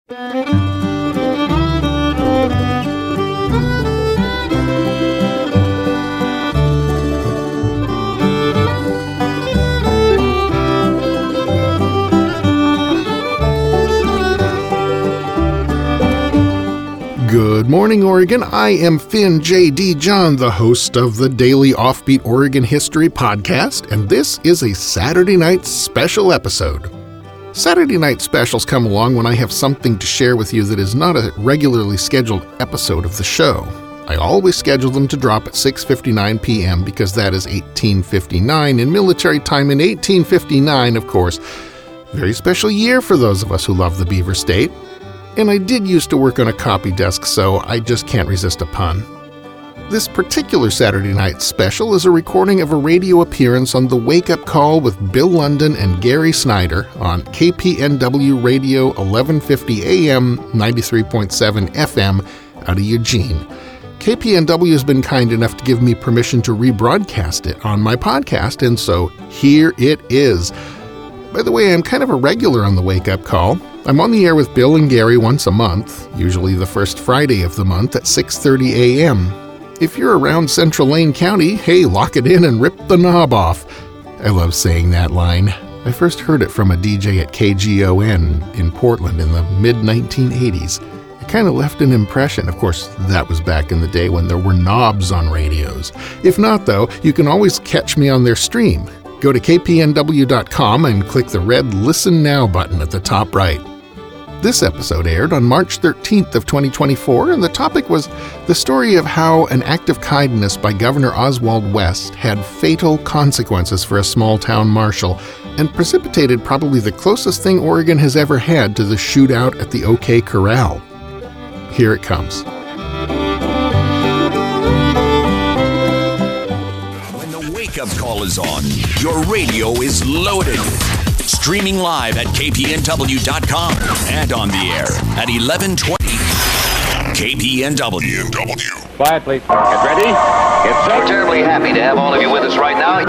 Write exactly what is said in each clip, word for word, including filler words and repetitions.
Good morning, Oregon. I am Finn J D. John, the host of the Daily Offbeat Oregon History podcast, and this is a Saturday night special episode. Saturday night specials come along when I have something to share with you that is not a regularly scheduled episode of the show. I always schedule them to drop at six fifty-nine p.m. because that is eighteen fifty-nine in military time, and eighteen fifty-nine, of course, very special year for those of us who love the Beaver State. And I did used to work on a copy desk, so I just can't resist a pun. This particular Saturday night special is a recording of a radio appearance on the Wake Up Call with Bill London and Gary Snyder on K P N W Radio eleven fifty A M, ninety-three point seven F M out of Eugene. K P N W has been kind enough to give me permission to rebroadcast it on my podcast, and so here it is. By the way, I'm kind of a regular on the Wake Up Call. I'm on the air with Bill and Gary once a month, usually the first Friday of the month at six thirty a.m. If you're around Central Lane County, hey, lock it in and rip the knob off. I love saying that line. I first heard it from a D J at K G O N in Portland in the mid nineteen eighties. It kind of left an impression. Of course, that was back in the day when there were knobs on radios. If not, though, you can always catch me on their stream. Go to k p n w dot com and click the red Listen Now button at the top right. This episode aired on March thirteenth of twenty twenty-four, and the topic was the story of how an act of kindness by Governor Oswald West had fatal consequences for a small-town marshal and precipitated probably the closest thing Oregon has ever had to the shootout at the OK Corral. Here it comes. When the wake-up call is on, your radio is loaded. Streaming live at k p n w dot com and on the air at eleven twenty K P N W. Quiet, please. Get ready. Get So terribly happy to have all of you with us right now.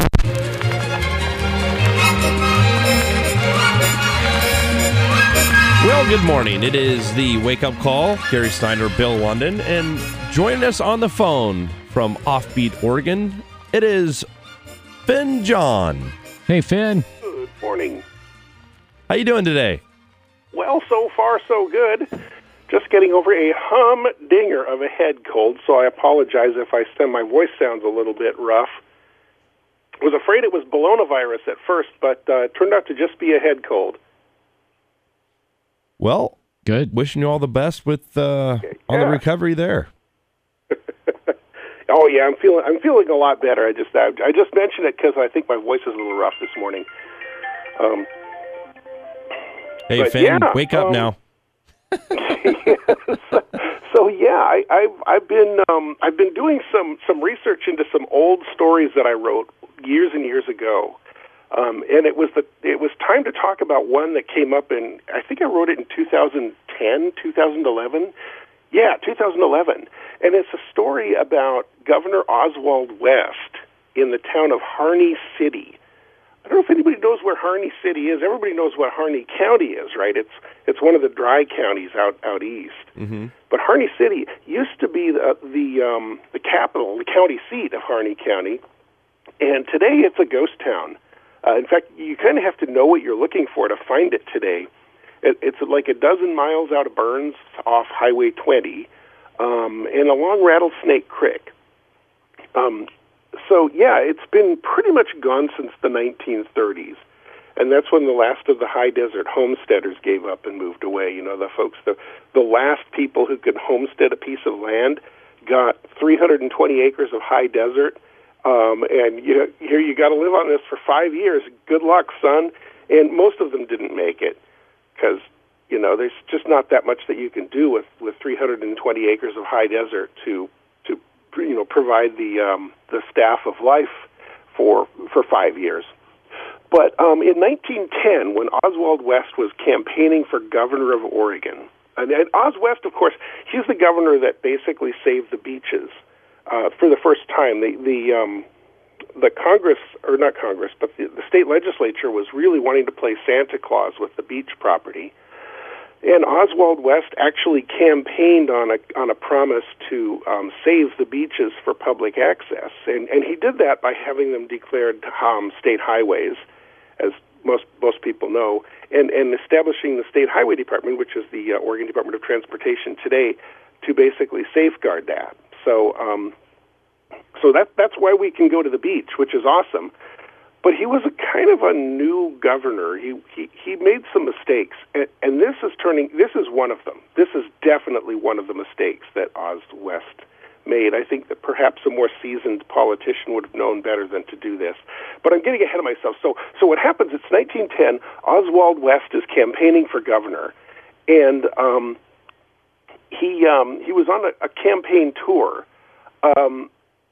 Well, good morning. It is the Wake Up Call. Gary Snyder, Bill London, and joining us on the phone from Offbeat Oregon, it is Finn John. Hey, Finn. Good morning. How you doing today? Well, so far so good. Just getting over a humdinger of a head cold, so I apologize if I sound my voice sounds a little bit rough. I was afraid it was coronavirus at first, but uh, it turned out to just be a head cold. Well, good. Wishing you all the best with uh, Okay, on yeah. the recovery there. Oh yeah, I'm feeling I'm feeling a lot better. I just I, I just mentioned it because I think my voice is a little rough this morning. Um, Hey, But Finn, yeah, wake up um, now. yes. So yeah, I, I've I've been um, I've been doing some, some research into some old stories that I wrote years and years ago, um, and it was the it was time to talk about one that came up in I think I wrote it in two thousand ten, two thousand eleven, yeah, two thousand eleven, and it's a story about Governor Oswald West in the town of Harney City. I don't know if anybody knows where Harney City is. Everybody knows what Harney County is, right? It's it's one of the dry counties out out east. Mm-hmm. But Harney City used to be the the, um, the capital, the county seat of Harney County, and today it's a ghost town. Uh, in fact, you kind of have to know what you're looking for to find it today. It, it's like a dozen miles out of Burns, off Highway twenty, um, and along Rattlesnake Creek. Um, So, yeah, it's been pretty much gone since the nineteen thirties, and that's when the last of the high desert homesteaders gave up and moved away. You know, the folks, the, the last people who could homestead a piece of land got three hundred twenty acres of high desert, um, and you, here you got to live on this for five years. Good luck, son. And most of them didn't make it because, you know, there's just not that much that you can do with, with three hundred twenty acres of high desert to you know, provide the um, the staff of life for for five years. But um, in nineteen ten, when Oswald West was campaigning for governor of Oregon, and, and Oz West, of course, he's the governor that basically saved the beaches uh, for the first time. The the um, the Congress, or not Congress, but the, the state legislature was really wanting to play Santa Claus with the beach property. And Oswald West actually campaigned on a on a promise to um, save the beaches for public access, and and he did that by having them declared um, state highways, as most most people know, and and establishing the State Highway Department, which is the uh, Oregon Department of Transportation today, to basically safeguard that. So um, so that that's why we can go to the beach, which is awesome. But he was a kind of a new governor. He he, he made some mistakes, and, and this is turning. This is one of them. This is definitely one of the mistakes that Oz West made. I think that perhaps a more seasoned politician would have known better than to do this. But I'm getting ahead of myself. So so what happens? It's nineteen ten. Oswald West is campaigning for governor, and um, he um, he was on a, a campaign tour. Um,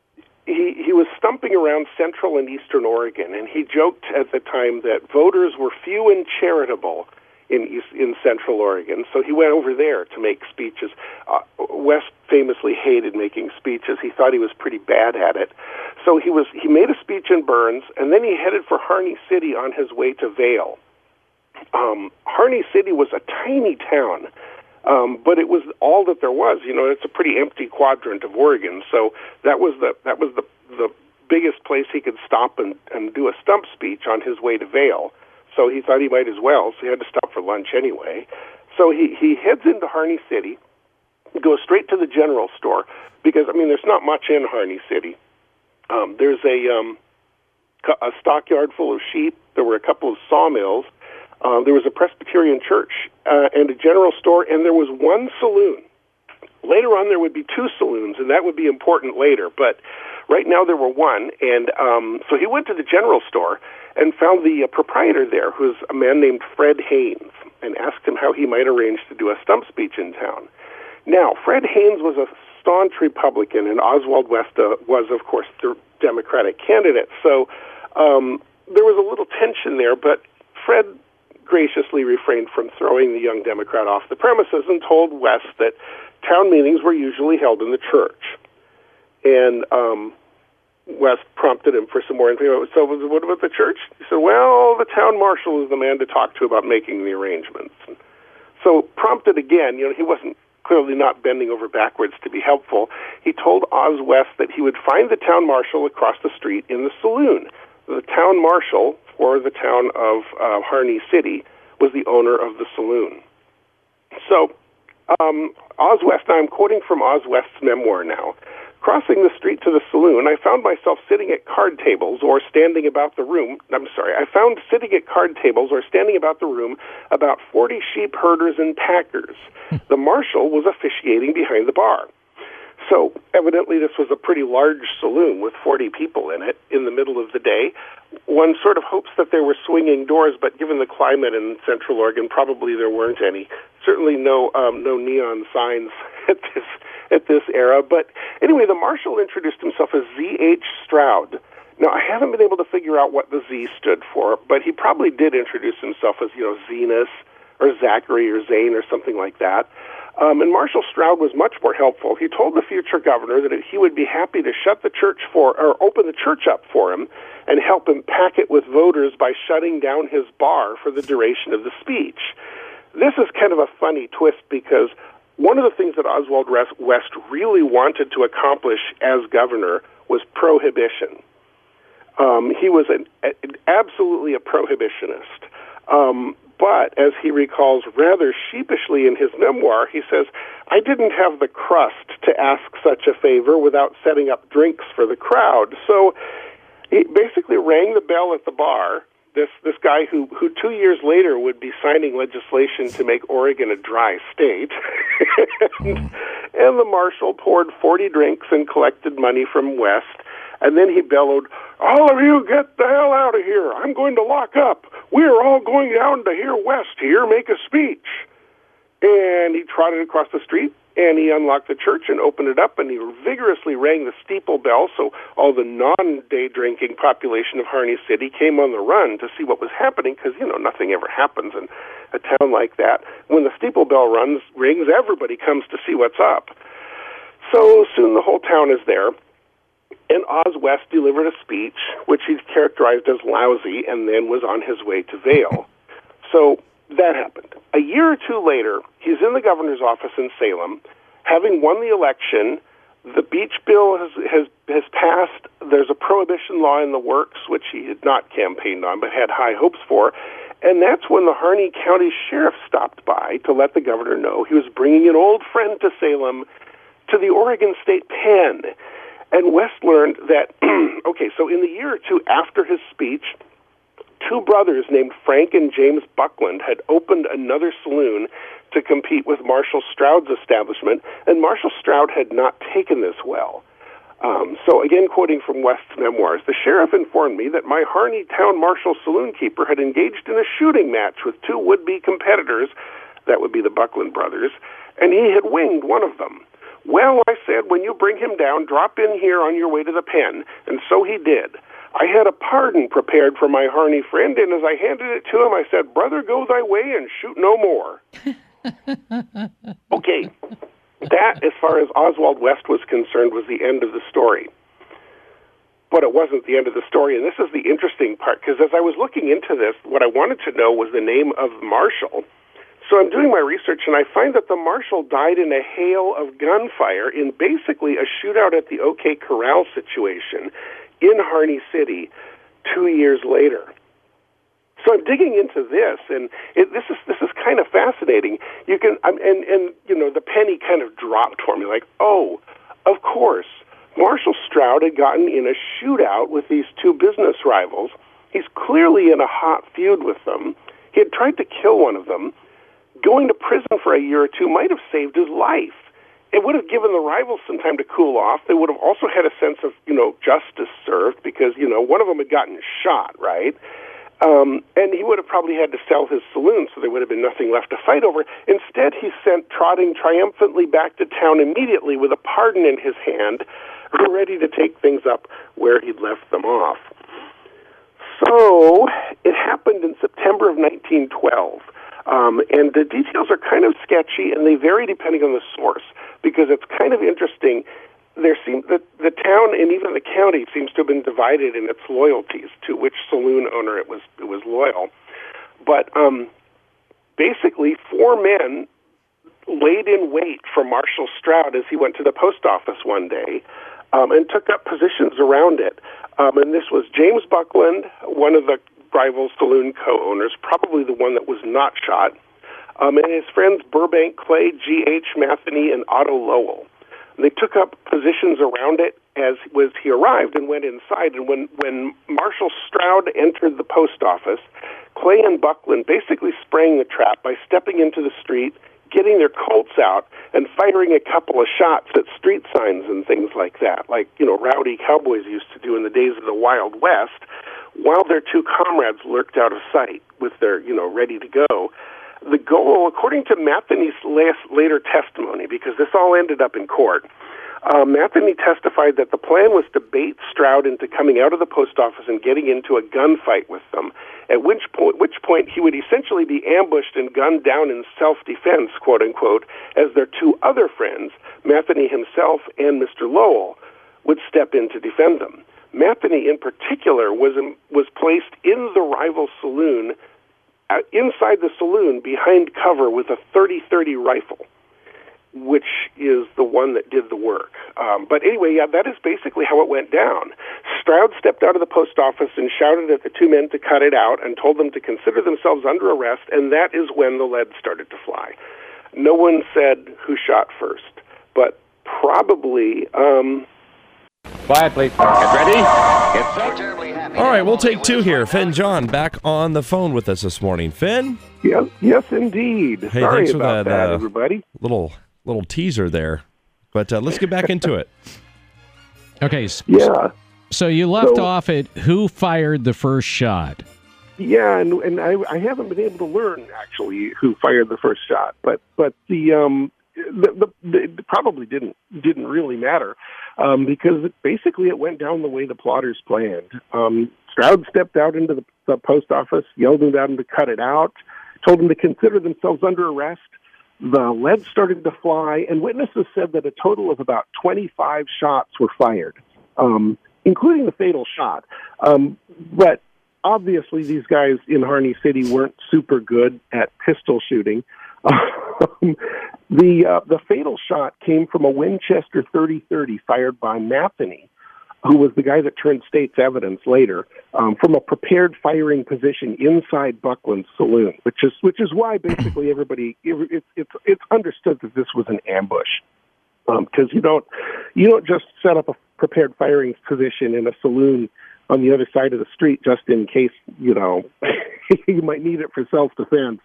He he was stumping around Central and Eastern Oregon, and he joked at the time that voters were few and charitable in East, in Central Oregon. So he went over there to make speeches. Uh, West famously hated making speeches. He thought he was pretty bad at it. So he was he made a speech in Burns, and then he headed for Harney City on his way to Vail. Um, Harney City was a tiny town. Um, but it was all that there was. You know, it's a pretty empty quadrant of Oregon, so that was the that was the the biggest place he could stop and, and do a stump speech on his way to Vail. So he thought he might as well. So he had to stop for lunch anyway. So he he heads into Harney City, goes straight to the general store because I mean, there's not much in Harney City. Um, there's a um, a stockyard full of sheep. There were a couple of sawmills. Uh, there was a Presbyterian church uh, and a general store, and there was one saloon. Later on, there would be two saloons, and that would be important later. But right now, there were one, and um, so he went to the general store and found the uh, proprietor there, who's a man named Fred Haynes, and asked him how he might arrange to do a stump speech in town. Now, Fred Haynes was a staunch Republican, and Oswald West uh, was, of course, the Democratic candidate. So um, there was a little tension there, but Fred graciously refrained from throwing the young Democrat off the premises and told West that town meetings were usually held in the church. And um, West prompted him for some more information. So what about the church? He said, well, the town marshal is the man to talk to about making the arrangements. And so prompted again, you know, he wasn't clearly not bending over backwards to be helpful. He told Oz West that he would find the town marshal across the street in the saloon. The town marshal for the town of uh, Harney City was the owner of the saloon. So um, Oz West, I'm quoting from Oz West's memoir now. Crossing the street to the saloon, I found myself sitting at card tables or standing about the room. I'm sorry, I found sitting at card tables or standing about the room about forty sheep herders and packers. The marshal was officiating behind the bar. So evidently this was a pretty large saloon with forty people in it in the middle of the day. One sort of hopes that there were swinging doors, but given the climate in Central Oregon, probably there weren't any. Certainly no um, no neon signs at this at this era. But anyway, the marshal introduced himself as Z H Stroud. Now, I haven't been able to figure out what the Z stood for, but he probably did introduce himself as, you know, Zenas or Zachary or Zane or something like that. Um, and Marshal Stroud was much more helpful. He told the future governor that he would be happy to shut the church for, or open the church up for him and help him pack it with voters by shutting down his bar for the duration of the speech. This is kind of a funny twist because one of the things that Oswald West really wanted to accomplish as governor was prohibition. Um, he was an, an, absolutely a prohibitionist. Um, But, as he recalls rather sheepishly in his memoir, he says, I didn't have the crust to ask such a favor without setting up drinks for the crowd. So he basically rang the bell at the bar, this this guy who, who two years later would be signing legislation to make Oregon a dry state. and, and the marshal poured forty drinks and collected money from West. And then he bellowed, all of you get the hell out of here. I'm going to lock up. We're all going down to hear West here make a speech. And he trotted across the street, and he unlocked the church and opened it up, and he vigorously rang the steeple bell, so all the non-day drinking population of Harney City came on the run to see what was happening, because, you know, nothing ever happens in a town like that. When the steeple bell runs, rings, everybody comes to see what's up. So soon the whole town is there. And Oz West delivered a speech, which he characterized as lousy, and then was on his way to Vail. So that happened. A year or two later, he's in the governor's office in Salem, having won the election. The beach bill has, has has passed. There's a prohibition law in the works, which he had not campaigned on but had high hopes for. And that's when the Harney County Sheriff stopped by to let the governor know he was bringing an old friend to Salem, to the Oregon State Pen. And West learned that, okay, so in the year or two after his speech, two brothers named Frank and James Buckland had opened another saloon to compete with Marshall Stroud's establishment, and Marshall Stroud had not taken this well. Um, so again, quoting from West's memoirs, the sheriff informed me that my Harney Town Marshall saloon keeper had engaged in a shooting match with two would-be competitors, that would be the Buckland brothers, and he had winged one of them. Well, I said, when you bring him down, drop in here on your way to the pen, and so he did. I had a pardon prepared for my Harney friend, and as I handed it to him, I said, "Brother, go thy way and shoot no more." Okay, that, as far as Oswald West was concerned, was the end of the story. But it wasn't the end of the story, and this is the interesting part, because as I was looking into this, what I wanted to know was the name of Marshall. So I'm doing my research, and I find that the marshal died in a hail of gunfire in basically a shootout at the OK Corral situation in Harney City two years later. So I'm digging into this, and it, this is this is kind of fascinating. You can, um, and and you know, the penny kind of dropped for me, like, oh, of course, Marshall Stroud had gotten in a shootout with these two business rivals. He's clearly in a hot feud with them. He had tried to kill one of them. Going to prison for a year or two might have saved his life. It would have given the rivals some time to cool off. They would have also had a sense of, you know, justice served because, you know, one of them had gotten shot, right? Um, and he would have probably had to sell his saloon, so there would have been nothing left to fight over. Instead, he sent trotting triumphantly back to town immediately with a pardon in his hand, ready to take things up where he'd left them off. So it happened in September of nineteen twelve. Um, and the details are kind of sketchy, and they vary depending on the source, because it's kind of interesting. There seem that the town and even the county seems to have been divided in its loyalties to which saloon owner it was it was loyal. But um, basically, four men laid in wait for Marshall Stroud as he went to the post office one day um, and took up positions around it. Um, and this was James Buckland, one of the rival saloon co-owners, probably the one that was not shot, um, and his friends Burbank Clay, G H Matheny, and Otto Lowell. They took up positions around it as was he arrived and went inside. And when, when Marshall Stroud entered the post office, Clay and Buckland basically sprang the trap by stepping into the street, getting their Colts out, and firing a couple of shots at street signs and things like that, like, you know, rowdy cowboys used to do in the days of the Wild West, while their two comrades lurked out of sight with their, you know, ready to go. The goal, according to Matheny's last, later testimony, because this all ended up in court, uh, Matheny testified that the plan was to bait Stroud into coming out of the post office and getting into a gunfight with them, at which point, which point he would essentially be ambushed and gunned down in self-defense, quote-unquote, as their two other friends, Matheny himself and Mister Lowell, would step in to defend them. Matheny, in particular, was in, was placed in the rival saloon, uh, inside the saloon, behind cover with a thirty thirty rifle, which is the one that did the work. Um, but anyway, yeah, that is basically how it went down. Stroud stepped out of the post office and shouted at the two men to cut it out and told them to consider themselves under arrest, and that is when the lead started to fly. No one said who shot first, but probably... Um, Quiet, please. Get ready. Get set. All right, we'll take two here. Finn John back on the phone with us this morning. Finn? Yes, yes, indeed. Hey, Sorry thanks for about that, that, uh, everybody. Little little teaser there. But uh, let's get back into it. Okay. So, Yeah. so you left So- off at who fired the first shot. Yeah, and and I, I haven't been able to learn actually who fired the first shot, but but the um the, the, the it probably didn't didn't really matter um, because it, basically it went down the way the plotters planned. Um, Stroud stepped out into the, the post office, yelled at them to cut it out, told them to consider themselves under arrest. The lead started to fly, and witnesses said that a total of about twenty-five shots were fired, um, including the fatal shot. Um, but obviously these guys in Harney City weren't super good at pistol shooting. Um, the uh, the fatal shot came from a Winchester thirty thirty fired by Matheny, who was the guy that turned state's evidence later, um, from a prepared firing position inside Buckland's saloon, which is which is why basically everybody it's it's it's understood that this was an ambush, because um, you don't you don't just set up a prepared firing position in a saloon on the other side of the street just in case you know you might need it for self defense.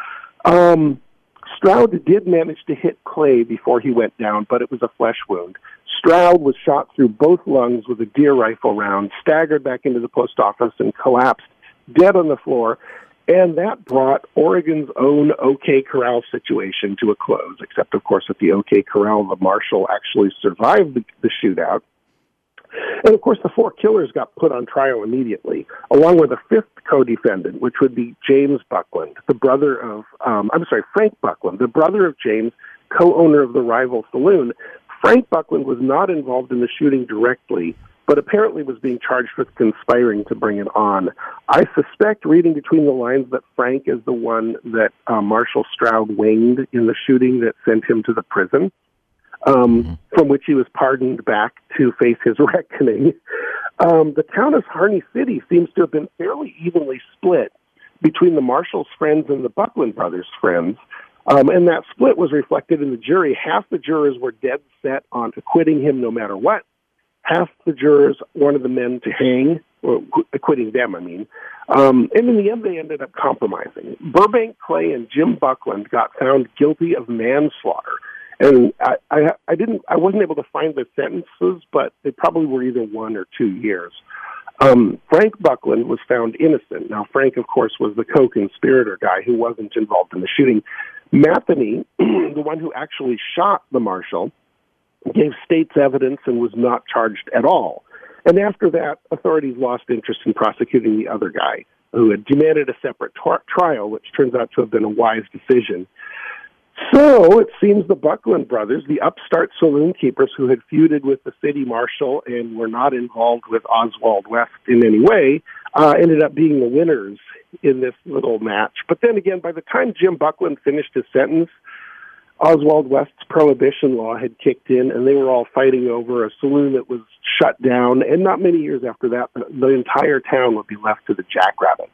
Um, Stroud did manage to hit Clay before he went down, but it was a flesh wound. Stroud was shot through both lungs with a deer rifle round, staggered back into the post office, and collapsed dead on the floor. And that brought Oregon's own OK Corral situation to a close, except, of course, at the OK Corral, the marshal actually survived the, the shootout. And, of course, the four killers got put on trial immediately, along with a fifth co-defendant, which would be James Buckland, the brother of, um, I'm sorry, Frank Buckland, the brother of James, co-owner of the rival saloon. Frank Buckland was not involved in the shooting directly, but apparently was being charged with conspiring to bring it on. I suspect, reading between the lines, that Frank is the one that uh, Marshal Stroud winged in the shooting that sent him to the prison. Um, mm-hmm. From which he was pardoned back to face his reckoning. Um, the town of Harney City seems to have been fairly evenly split between the Marshall's friends and the Buckland brothers' friends, um, and that split was reflected in the jury. Half the jurors were dead set on acquitting him no matter what. Half the jurors wanted the men to hang, or acquitting them, I mean. Um, and in the end, they ended up compromising. Burbank Clay and Jim Buckland got found guilty of manslaughter. And I, I, I didn't, I wasn't able to find the sentences, but they probably were either one or two years. Um, Frank Buckland was found innocent. Now, Frank, of course, was the co-conspirator guy who wasn't involved in the shooting. Matheny, the one who actually shot the marshal, gave state's evidence and was not charged at all. And after that, authorities lost interest in prosecuting the other guy, who had demanded a separate tar- trial, which turns out to have been a wise decision. So it seems the Buckland brothers, the upstart saloon keepers who had feuded with the city marshal and were not involved with Oswald West in any way, uh, ended up being the winners in this little match. But then again, by the time Jim Buckland finished his sentence, Oswald West's prohibition law had kicked in, and they were all fighting over a saloon that was shut down. And not many years after that, the entire town would be left to the jackrabbits.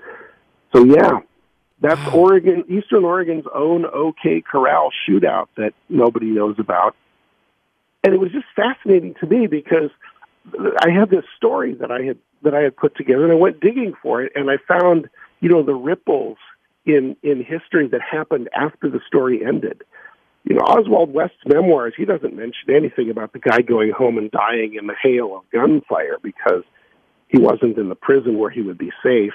So, yeah. That's Oregon, Eastern Oregon's own OK Corral shootout that nobody knows about. And it was just fascinating to me because I had this story that I had that I had put together, and I went digging for it, and I found, you know, the ripples in, in history that happened after the story ended. You know, Oswald West's memoirs, he doesn't mention anything about the guy going home and dying in the hail of gunfire because he wasn't in the prison where he would be safe.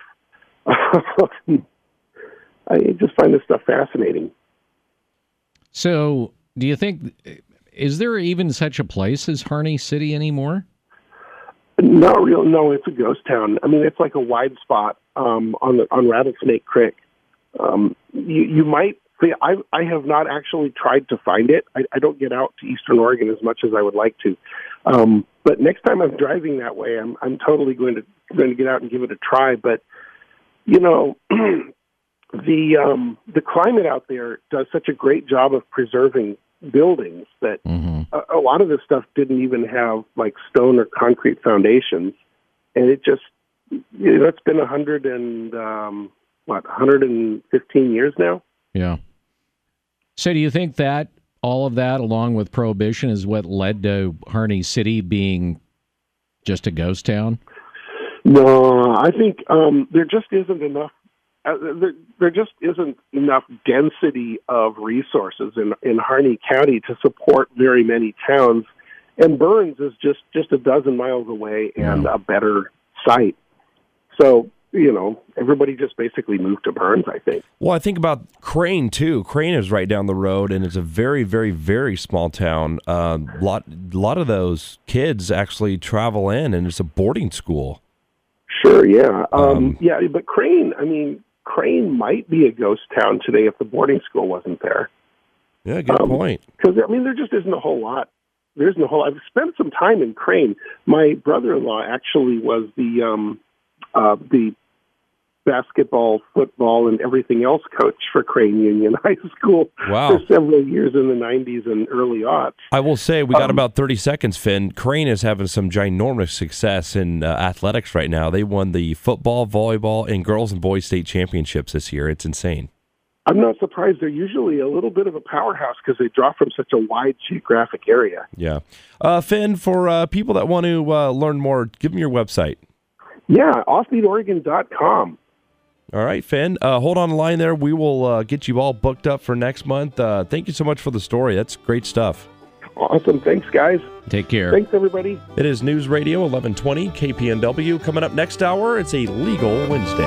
I just find this stuff fascinating. So, do you think, is there even such a place as Harney City anymore? Not real. No, it's a ghost town. I mean, it's like a wide spot um, on the on Rattlesnake Creek. Um, you, you might see. I I have not actually tried to find it. I, I don't get out to Eastern Oregon as much as I would like to. Um, but next time I'm driving that way, I'm I'm totally going to going to get out and give it a try. But you know. The um, the climate out there does such a great job of preserving buildings that mm-hmm. a, a lot of this stuff didn't even have like stone or concrete foundations, and it just you know it's been a hundred and um, what one hundred and fifteen years now. Yeah. So do you think that all of that, along with Prohibition, is what led to Harney City being just a ghost town? No, I think um, there just isn't enough. Uh, there, there just isn't enough density of resources in, in Harney County to support very many towns, and Burns is just, just a dozen miles away and a better site. So, you know, everybody just basically moved to Burns, I think. Well, I think about Crane, too. Crane is right down the road, and it's a very, very, very small town. A uh, lot, lot of those kids actually travel in, and it's a boarding school. Sure, yeah. Um, Um, yeah, but Crane, I mean, Crane might be a ghost town today if the boarding school wasn't there. Yeah, good um, point. Because, I mean, there just isn't a whole lot. There isn't a whole lot. I've spent some time in Crane. My brother-in-law actually was the um, uh, the basketball, football, and everything else coach for Crane Union High School Wow. for several years in the nineties and early aughts. I will say we got Um, about thirty seconds, Finn. Crane is having some ginormous success in uh, athletics right now. They won the football, volleyball, and girls and boys state championships this year. It's insane. I'm not surprised. They're usually a little bit of a powerhouse because they draw from such a wide geographic area. Yeah. Uh, Finn, for uh, people that want to uh, learn more, give them your website. Yeah, offbeat oregon dot com. All right, Finn, uh, hold on the line there. We will uh, get you all booked up for next month. Uh, thank you so much for the story. That's great stuff. Awesome. Thanks, guys. Take care. Thanks, everybody. It is News Radio eleven twenty K P N W. Coming up next hour, it's a Legal Wednesday.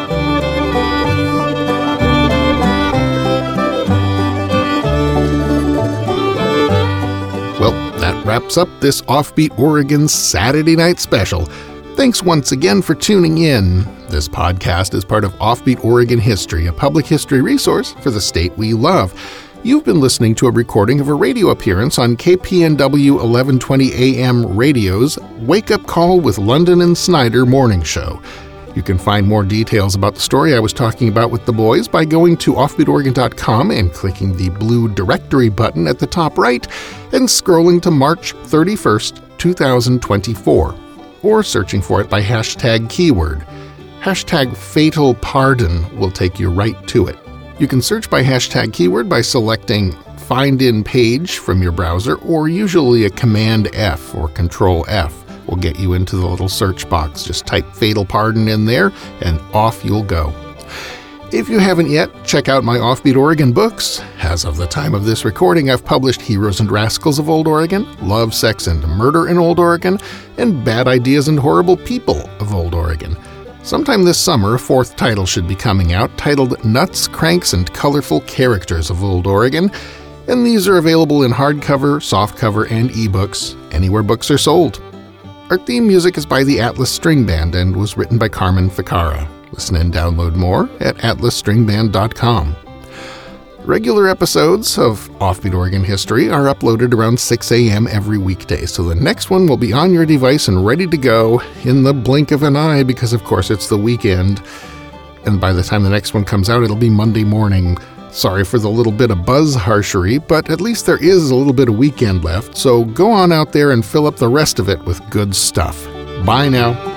Well, that wraps up this Offbeat Oregon Saturday Night Special. Thanks once again for tuning in. This podcast is part of Offbeat Oregon History, a public history resource for the state we love. You've been listening to a recording of a radio appearance on K P N W eleven twenty A M Radio's Wake Up Call with London and Snyder morning show. You can find more details about the story I was talking about with the boys by going to offbeat oregon dot com and clicking the blue directory button at the top right and scrolling to March thirty-first, twenty twenty-four, or searching for it by hashtag keyword. Hashtag fatal pardon will take you right to it. You can search by hashtag keyword by selecting Find in Page from your browser, or usually a Command F or Control F will get you into the little search box. Just type Fatal Pardon in there, and off you'll go. If you haven't yet, check out my Offbeat Oregon books. As of the time of this recording, I've published Heroes and Rascals of Old Oregon, Love, Sex, and Murder in Old Oregon, and Bad Ideas and Horrible People of Old Oregon. Sometime this summer, a fourth title should be coming out, titled Nuts, Cranks, and Colorful Characters of Old Oregon, and these are available in hardcover, softcover, and ebooks, anywhere books are sold. Our theme music is by the Atlas String Band and was written by Carmen Ficara. Listen and download more at atlas string band dot com. Regular episodes of Offbeat Oregon History are uploaded around six a.m. every weekday, so the next one will be on your device and ready to go in the blink of an eye because, of course, it's the weekend. And by the time the next one comes out, it'll be Monday morning. Sorry for the little bit of buzz harshery, but at least there is a little bit of weekend left, so go on out there and fill up the rest of it with good stuff. Bye now.